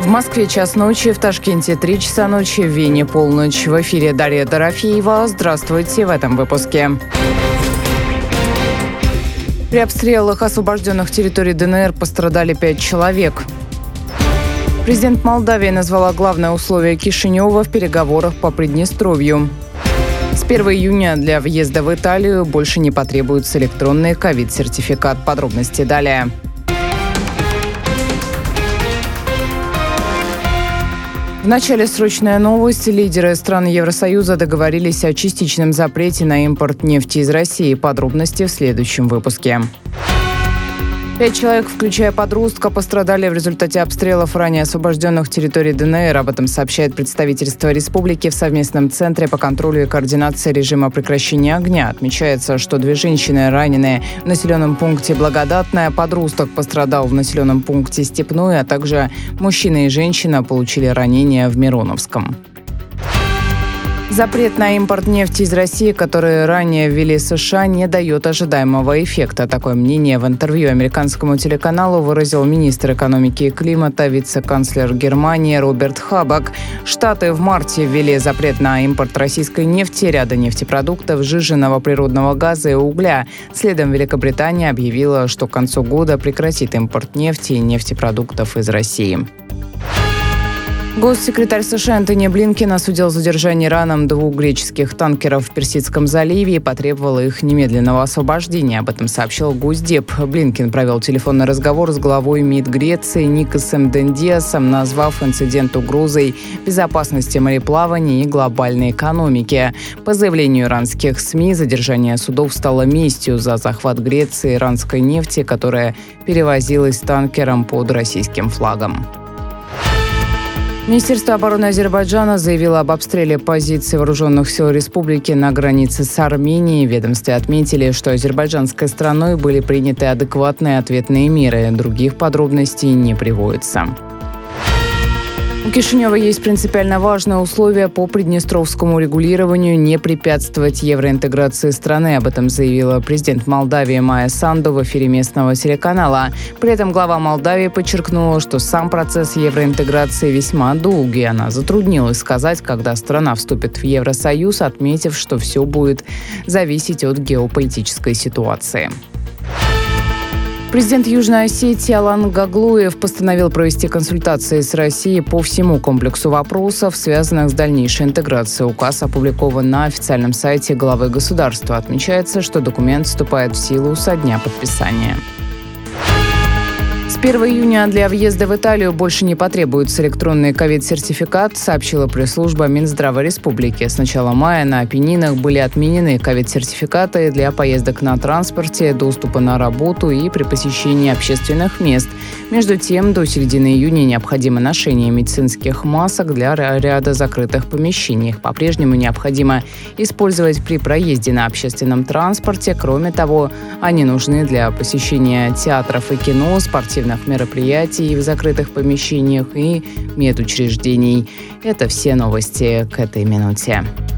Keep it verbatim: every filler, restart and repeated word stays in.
Москве час ночи, в Ташкенте три часа ночи, в Вене полночь. В эфире Дарья Дорофеева. Здравствуйте в этом выпуске. При обстрелах освобожденных территорий ДНР пострадали пять человек. Президент Молдавии назвала главное условие Кишинева в переговорах по Приднестровью. С первого июня для въезда в Италию больше не потребуется электронный ковид-сертификат. Подробности далее. В начале срочная новость. Лидеры стран Евросоюза договорились о частичном запрете на импорт нефти из России. Подробности в следующем выпуске. Пять человек, включая подростка, пострадали в результате обстрелов ранее освобожденных территорий ДНР. Об этом сообщает представительство республики в совместном центре по контролю и координации режима прекращения огня. Отмечается, что две женщины ранены в населенном пункте Благодатное, подросток пострадал в населенном пункте Степной, а также мужчина и женщина получили ранения в Мироновском. Запрет на импорт нефти из России, который ранее ввели США, не дает ожидаемого эффекта. Такое мнение в интервью американскому телеканалу выразил министр экономики и климата, вице-канцлер Германии Роберт Хабак. Штаты в марте ввели запрет на импорт российской нефти, ряда нефтепродуктов, сжиженного природного газа и угля. Следом Великобритания объявила, что к концу года прекратит импорт нефти и нефтепродуктов из России. Госсекретарь США Антони Блинкен осудил задержание Ираном двух греческих танкеров в Персидском заливе и потребовал их немедленного освобождения. Об этом сообщил Госдеп. Блинкен провел телефонный разговор с главой МИД Греции Никосом Дендиасом, назвав инцидент угрозой безопасности мореплавания и глобальной экономики. По заявлению иранских СМИ, задержание судов стало местью за захват Греции иранской нефти, которая перевозилась танкером под российским флагом. Министерство обороны Азербайджана заявило об обстреле позиций вооруженных сил республики на границе с Арменией. В ведомстве отметили, что азербайджанской страной были приняты адекватные ответные меры. Других подробностей не приводится. У Кишинева есть принципиально важное условие по приднестровскому регулированию не препятствовать евроинтеграции страны. Об этом заявила президент Молдавии Майя Санду в эфире местного телеканала. При этом глава Молдавии подчеркнула, что сам процесс евроинтеграции весьма долгий. Она затруднилась сказать, когда страна вступит в Евросоюз, отметив, что все будет зависеть от геополитической ситуации. Президент Южной Осетии Алан Гаглуев постановил провести консультации с Россией по всему комплексу вопросов, связанных с дальнейшей интеграцией. Указ опубликован на официальном сайте главы государства. Отмечается, что документ вступает в силу со дня подписания. С первого июня для въезда в Италию больше не потребуется электронный ковид-сертификат, сообщила пресс-служба Минздрава Республики. С начала мая на Апеннинах были отменены ковид-сертификаты для поездок на транспорте, доступа на работу и при посещении общественных мест. Между тем, до середины июня необходимо ношение медицинских масок для ряда закрытых помещений. Их по-прежнему необходимо использовать при проезде на общественном транспорте. Кроме того, они нужны для посещения театров и кино, спортивных мероприятий в закрытых помещениях и медучреждений. Это все новости к этой минуте.